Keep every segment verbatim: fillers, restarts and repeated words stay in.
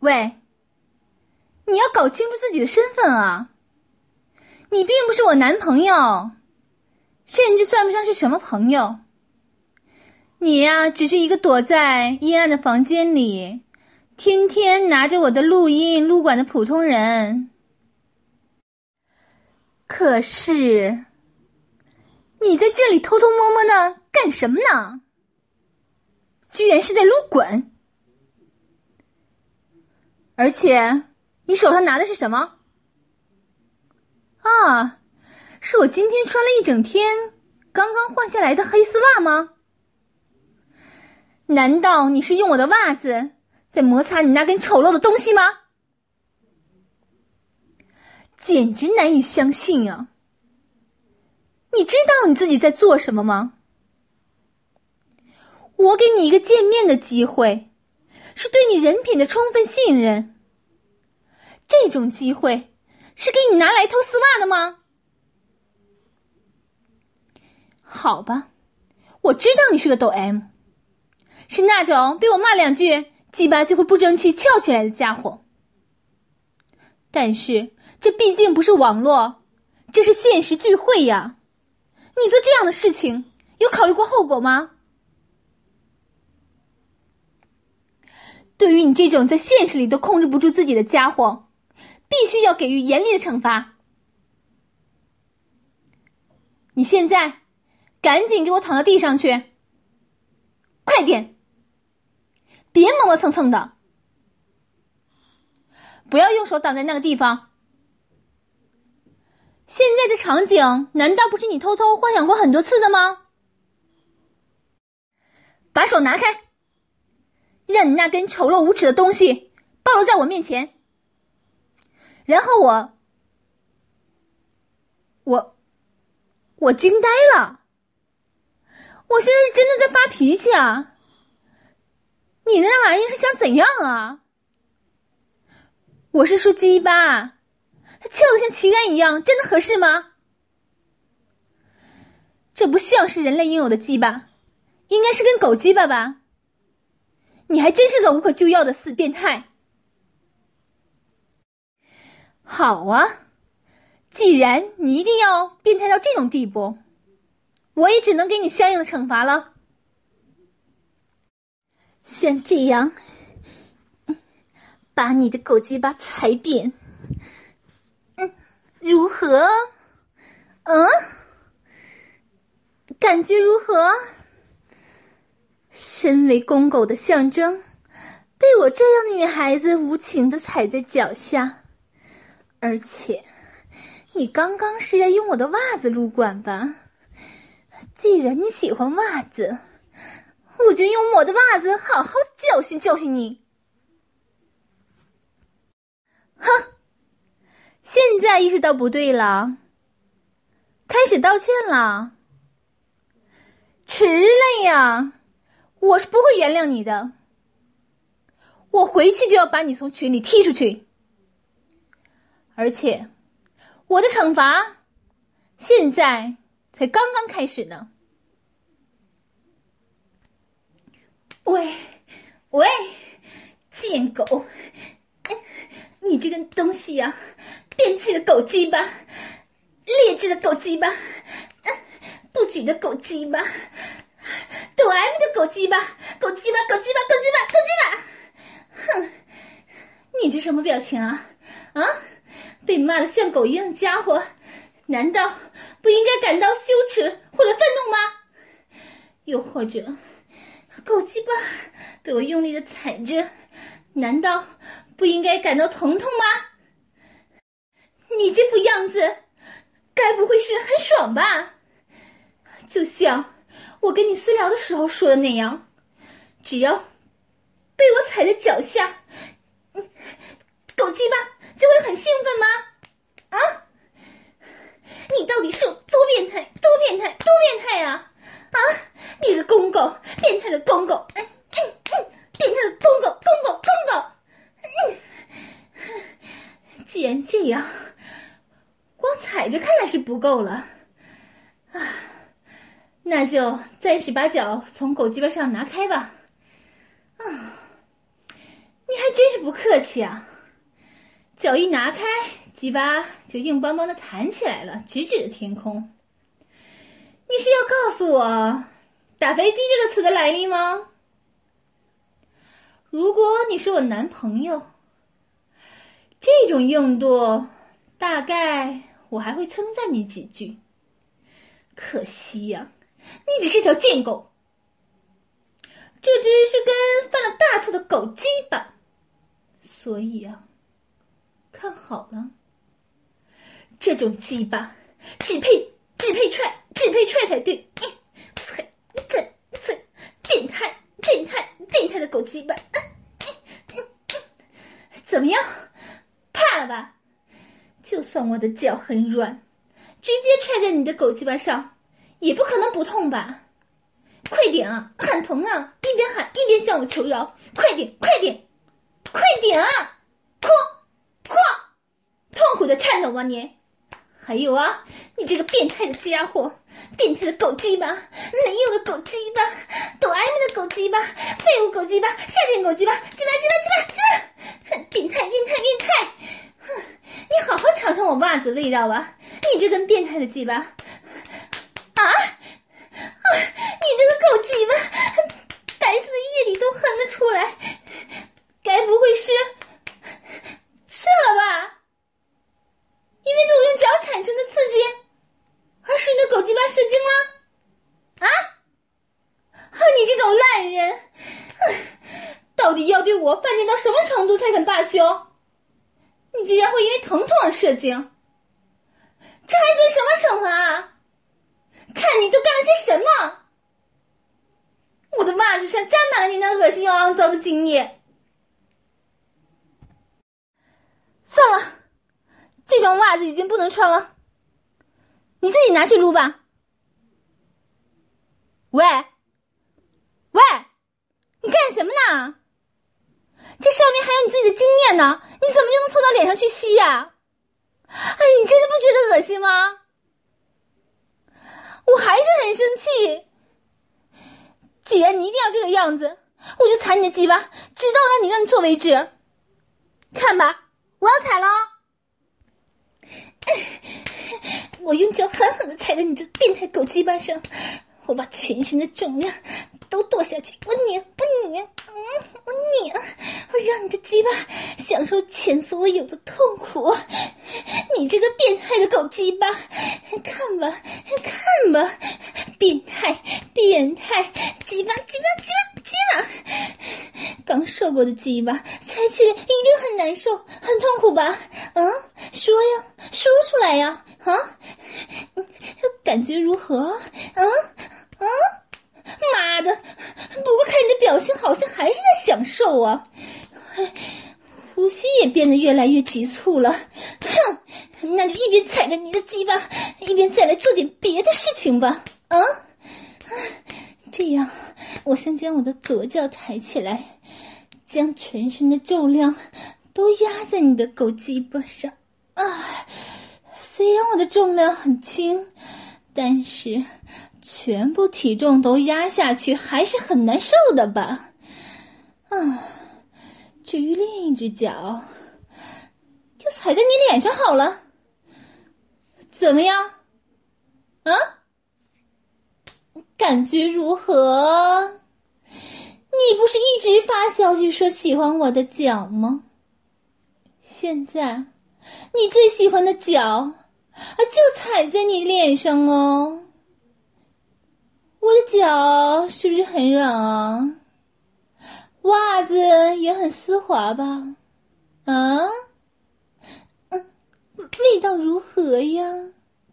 喂，你要搞清楚自己的身份啊！你并不是我男朋友，甚至算不上是什么朋友。你呀，只是一个躲在阴暗的房间里，天天拿着我的录音录管的普通人。可是，你在这里偷偷摸摸的干什么呢？居然是在撸管！而且，你手上拿的是什么？啊，是我今天穿了一整天，刚刚换下来的黑丝袜吗？难道你是用我的袜子在摩擦你那根丑陋的东西吗？简直难以相信啊！你知道你自己在做什么吗？我给你一个见面的机会，是对你人品的充分信任。这种机会是给你拿来偷丝袜的吗？好吧，我知道你是个抖 M， 是那种被我骂两句鸡巴就会不争气翘起来的家伙。但是这毕竟不是网络，这是现实聚会呀！你做这样的事情有考虑过后果吗？对于你这种在现实里都控制不住自己的家伙，必须要给予严厉的惩罚。你现在赶紧给我躺到地上去，快点，别磨磨蹭蹭的，不要用手挡在那个地方。现在这场景难道不是你偷偷幻想过很多次的吗？把手拿开，让你那根丑陋无耻的东西暴露在我面前。然后我我我惊呆了，我现在是真的在发脾气啊！你那玩意是想怎样啊？我是说鸡巴，它翘得像旗杆一样，真的合适吗？这不像是人类应有的鸡巴，应该是根狗鸡巴吧？你还真是个无可救药的死变态！好啊，既然你一定要变态到这种地步，我也只能给你相应的惩罚了。像这样，把你的狗鸡巴踩扁，嗯，如何？嗯，感觉如何？身为公狗的象征，被我这样的女孩子无情地踩在脚下。而且，你刚刚是在用我的袜子撸管吧？既然你喜欢袜子，我就用我的袜子好好教训教训你。哼，现在意识到不对了，开始道歉了。迟了呀，我是不会原谅你的。我回去就要把你从群里踢出去。而且，我的惩罚现在才刚刚开始呢。喂，喂，贱狗，你这个东西呀、啊，变态的狗鸡巴，劣质的狗鸡巴，不举的狗鸡巴，抖 M 的狗鸡巴，狗鸡巴，狗鸡巴，狗鸡巴，狗鸡巴！哼，你这什么表情啊？啊，被骂得像狗一样的家伙，难道不应该感到羞耻或者愤怒吗？又或者，狗鸡巴被我用力的踩着，难道不应该感到疼痛吗？你这副样子，该不会是很爽吧？就像我跟你私聊的时候说的那样，只要被我踩在脚下，狗鸡巴就会很兴奋吗？啊！你到底是有多变态，多变态，多变态啊！啊！你个公狗，变态的公狗，嗯嗯嗯，变态的公狗，公狗，公狗！嗯，既然这样，光踩着看来是不够了，啊，那就暂时把脚从狗鸡巴上拿开吧。啊，你还真是不客气啊！脚一拿开，鸡巴就硬邦邦的弹起来了，直指着天空。你是要告诉我“打飞机”这个词的来历吗？如果你是我男朋友，这种硬度，大概我还会称赞你几句。可惜呀、啊，你只是条贱狗。这只是根犯了大错的狗鸡巴，所以啊，看好了，这种鸡巴只配只配踹，只配踹才对。踹踹踹，变态变态变态的狗鸡巴！怎么样，怕了吧？就算我的脚很软，直接踹在你的狗鸡巴上，也不可能不痛吧？快点啊，喊疼啊！一边喊一边向我求饶，快点，快点，快点啊！扩扩，痛苦的颤抖吧你！还有啊，你这个变态的家伙，变态的狗鸡巴，没有的狗鸡巴，抖 M 的狗鸡巴，废物狗鸡巴，下贱狗鸡巴，鸡巴鸡巴鸡巴鸡巴，变态变态变态！你好好尝尝我袜子味道吧，你这根变态的鸡巴！啊！啊！你这个狗鸡巴，白色的液体都哼了出来，该不会是射了吧？因为被我用脚产生的刺激，而使你的狗鸡巴射精了？啊！啊！你这种烂人，到底要对我犯贱到什么程度才肯罢休？你竟然会因为疼痛而射精，这还算什么惩罚啊？看你都干了些什么！我的袜子上沾满了你那恶心又肮脏的精液。算了，这双袜子已经不能穿了，你自己拿去撸吧。喂喂，你干什么呢？这上面还有你自己的精液呢，你怎么就能凑到脸上去吸呀？哎，你真的不觉得恶心吗？我还是很生气。既然你一定要这个样子，我就踩你的鸡巴，直到让你认错为止。看吧，我要踩了哦！我用脚狠狠地踩在你的变态狗鸡巴上，我把全身的重量都跺下去，我拧，我拧，嗯，我拧，我让你的鸡巴享受前所未有的痛苦。你这个变态的狗鸡巴，看吧，看吧，变态，变态，鸡巴，鸡巴，鸡巴，鸡巴！刚受过的鸡巴，踩起来一定很难受，很痛苦吧？嗯，说呀，说出来呀，啊，感觉如何？嗯嗯，妈的！不过看你的表情，好像还是在享受啊。呼吸也变得越来越急促了。哼，那就一边踩着你的鸡巴，一边再来做点别的事情吧。啊，这样，我先将我的左脚抬起来，将全身的重量都压在你的狗鸡巴上。啊，虽然我的重量很轻，但是全部体重都压下去还是很难受的吧。啊，至于另一只脚，就踩在你脸上好了。怎么样？啊？感觉如何？你不是一直发消息说喜欢我的脚吗？现在你最喜欢的脚啊，就踩在你脸上哦。我的脚是不是很软啊？袜子也很丝滑吧？啊？嗯，味道如何呀？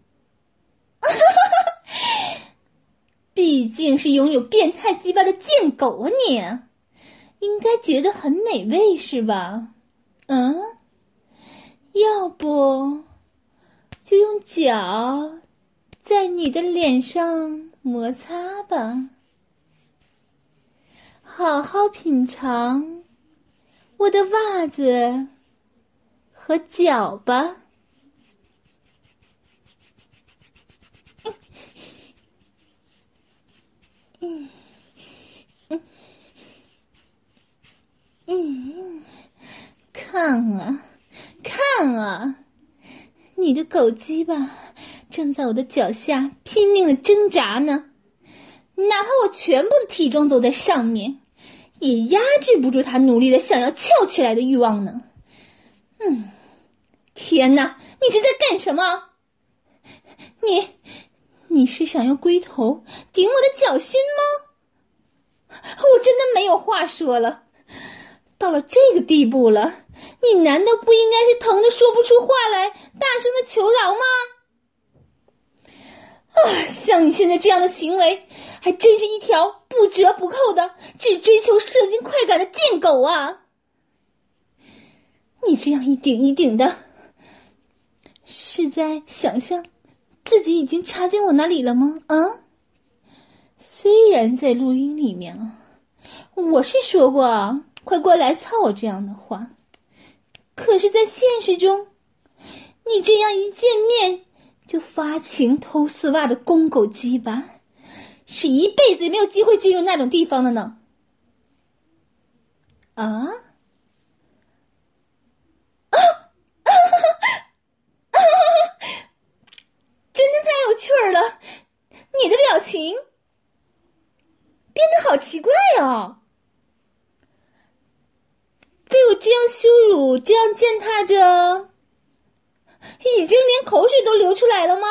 毕竟是拥有变态鸡巴的贱狗啊你，应该觉得很美味是吧？嗯，要不就用脚在你的脸上摩擦吧，好好品尝我的袜子和脚吧。嗯嗯嗯看啊，看啊，你的狗鸡巴正在我的脚下拼命的挣扎呢，哪怕我全部的体重走在上面，也压制不住它努力的想要翘起来的欲望呢。嗯，天哪，你是在干什么？你，你是想用龟头顶我的脚心吗？我真的没有话说了，到了这个地步了，你难道不应该是疼得说不出话来，大声的求饶吗？啊，像你现在这样的行为，还真是一条不折不扣的只追求射精快感的贱狗啊！你这样一顶一顶的，是在想象自己已经插进我那里了吗？啊？虽然在录音里面啊，我是说过啊，快过来操我这样的话，可是在现实中，你这样一见面就发情偷丝袜的公狗鸡巴，是一辈子也没有机会进入那种地方的呢。啊？啊！真的太有趣儿了，你的表情变得好奇怪哦。被我这样羞辱，这样践踏着，已经连口水都流出来了吗？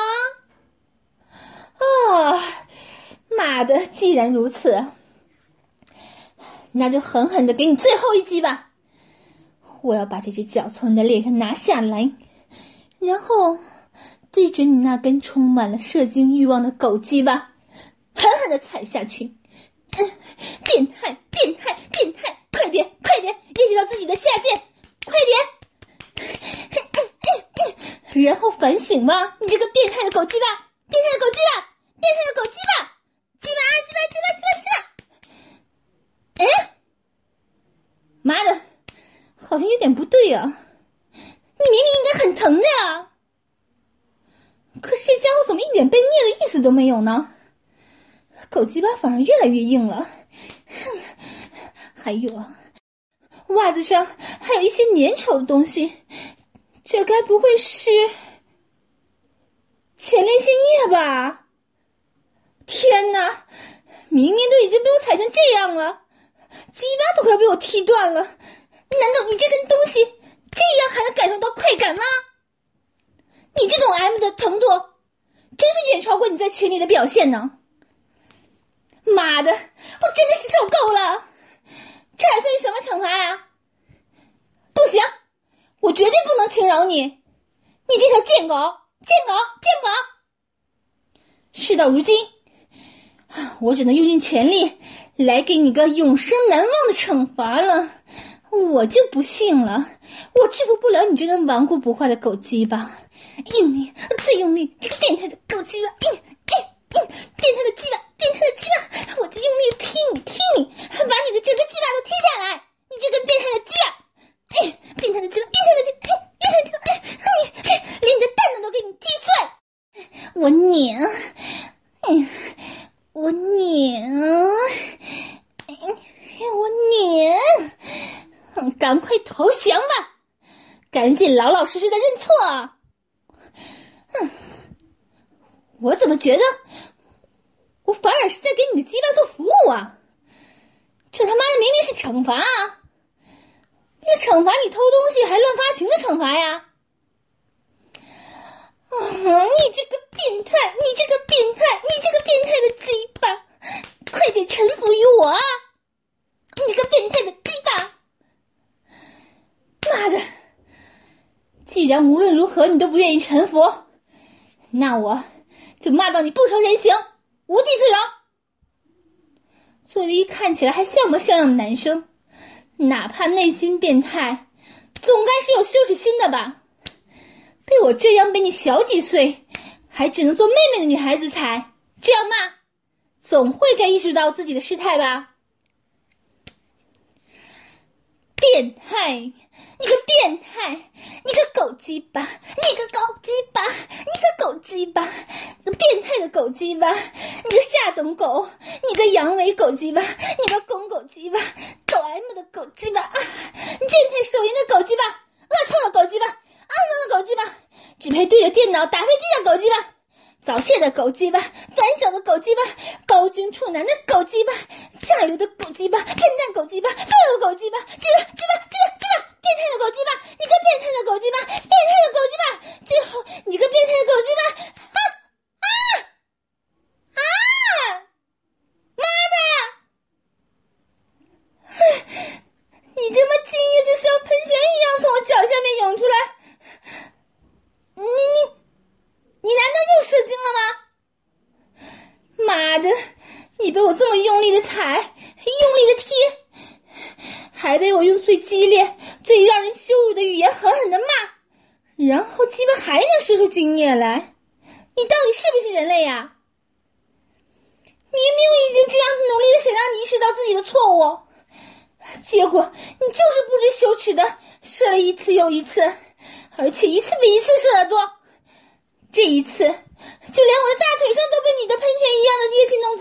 啊，妈的，既然如此，那就狠狠的给你最后一击吧。我要把这只脚从你的脸上拿下来，然后对准你那根充满了射精欲望的狗鸡巴狠狠的踩下去。嗯，变态变态变态，快点快点，意识到自己的下贱，快点。然后反省吧，你这个变态的狗鸡巴，变态的狗鸡巴，变态的狗鸡巴，鸡巴啊鸡巴鸡巴鸡巴鸡巴。哎，妈的，好像有点不对啊，你明明应该很疼的啊，可是这家伙怎么一点被虐的意思都没有呢？狗鸡巴反而越来越硬了。还有啊，袜子上还有一些粘稠的东西，这该不会是前列腺液吧？天哪，明明都已经被我踩成这样了，鸡巴都快要被我踢断了，难道你这根东西这样还能感受到快感吗？你这种 M 的程度真是远超过你在群里的表现呢。妈的，我真的是受够了，这还算是什么惩罚呀？不行，我绝对不能轻饶你，你这条贱狗贱狗贱狗。事到如今，我只能用尽全力来给你个永生难忘的惩罚了。我就不信了，我制服不了你这根顽固不化的狗鸡巴，用力，再用力，这个变态的狗鸡巴，嗯嗯嗯，变态的鸡巴，变态的鸡巴，我就用力踢你，踢你，把你的整个鸡巴都踢下来，你这根变态的鸡巴，哎，变态的鸡巴，变态的鸡巴，哎，变态的鸡巴，哎，连你的蛋蛋都给你踢碎，我拧，嗯，我拧，哎，我拧。赶快投降吧，赶紧老老实实的认错啊！嗯，我怎么觉得我反而是在给你的鸡巴做服务啊？这他妈的明明是惩罚啊！是惩罚你偷东西还乱发情的惩罚呀！啊，你这个变态，你这个变态，你这个变态的鸡巴，快点臣服于我啊！你这个变态的鸡巴！妈的，既然无论如何你都不愿意臣服，那我就骂到你不成人形，无地自容。作为一看起来还像模像样的男生，哪怕内心变态，总该是有羞耻心的吧？被我这样比你小几岁，还只能做妹妹的女孩子踩，这样骂，总会该意识到自己的失态吧？变态！你个变态，你个狗鸡巴，你个狗鸡巴，你个狗鸡巴，你个变态的狗鸡巴，你个下等狗，你个阳痿狗鸡巴，你个公狗鸡巴，狗 M 的狗鸡巴，啊，你变态手淫的狗鸡巴， 可以对着电脑打飞机的狗鸡巴，早泄的狗鸡巴，短小的狗鸡巴，高君处男的狗鸡巴，下流的狗鸡巴，笨蛋狗鸡巴，废物狗鸡巴，鸡巴鸡巴鸡巴鸡巴，变态的狗鸡巴，你个变态的狗鸡巴，变态的狗鸡巴，最后你个变态的狗鸡巴，啊啊啊！妈的！你他妈精液就像喷泉一样从我脚下面涌出来，你你你难道又射精了吗？妈的，你被我这么用力的踩，用力的踢，还被我用最激烈最让人羞辱的语言狠狠的骂，然后鸡巴还能射出精液来，你到底是不是人类呀？明明我已经这样努力的想让你意识到自己的错误，结果你就是不知羞耻的射了一次又一次，而且一次比一次射得多。这一次，就连我的大腿上都被你的喷泉一样的液体弄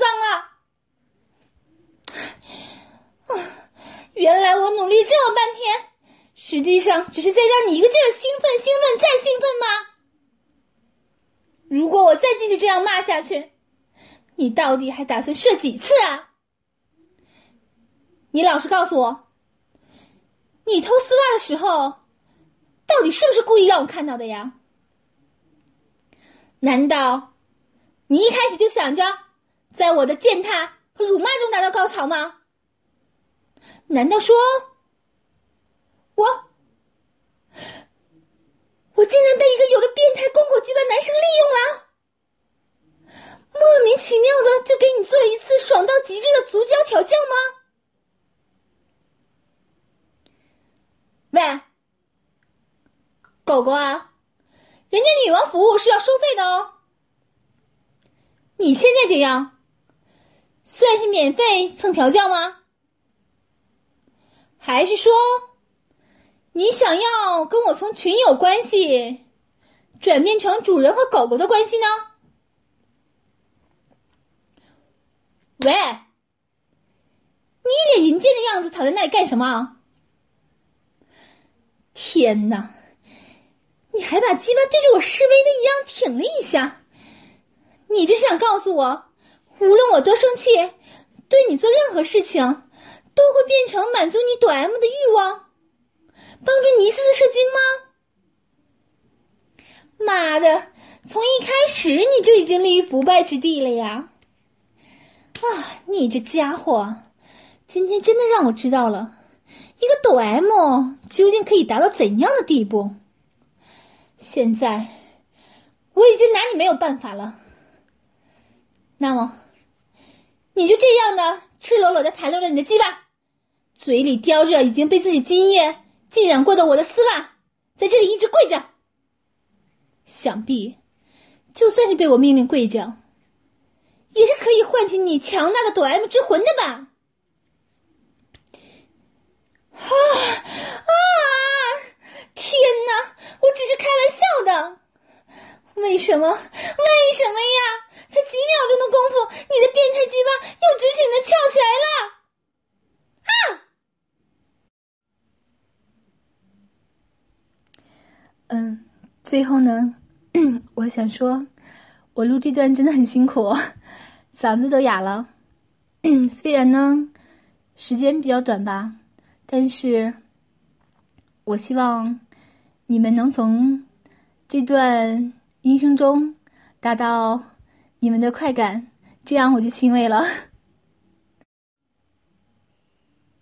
脏了。啊，原来我努力这么半天，实际上只是在让你一个劲儿兴奋、兴奋再兴奋吗？如果我再继续这样骂下去，你到底还打算射几次啊？你老实告诉我，你偷丝袜的时候，到底是不是故意让我看到的呀？难道你一开始就想着在我的践踏和辱骂中达到高潮吗？难道说我我竟然被一个有着变态公狗鸡巴男生利用了，莫名其妙的就给你做了一次爽到极致的足交调教吗？喂，狗狗啊，人家女王服务是要收费的哦。你现在这样，算是免费蹭调教吗？还是说，你想要跟我从群友关系转变成主人和狗狗的关系呢？喂，你一脸淫贱的样子躺在那里干什么？天哪，你还把鸡巴对着我示威的一样挺了一下，你这是想告诉我，无论我多生气，对你做任何事情都会变成满足你短 M 的欲望，帮助你一次次射精吗？妈的，从一开始你就已经立于不败之地了呀！啊，你这家伙，今天真的让我知道了一个抖 M 究竟可以达到怎样的地步。现在我已经拿你没有办法了，那么你就这样的赤裸裸的袒露着你的鸡巴，嘴里叼着已经被自己精液浸染过的我的丝袜，在这里一直跪着。想必就算是被我命令跪着，也是可以唤起你强大的抖 M 之魂的吧？啊啊！天哪，我只是开玩笑的。为什么？为什么呀？才几秒钟的功夫，你的变态鸡巴又直挺的翘起来了！啊！嗯，最后呢，我想说，我录这段真的很辛苦，嗓子都哑了。虽然呢，时间比较短吧，但是我希望你们能从这段音声中达到你们的快感，这样我就欣慰了。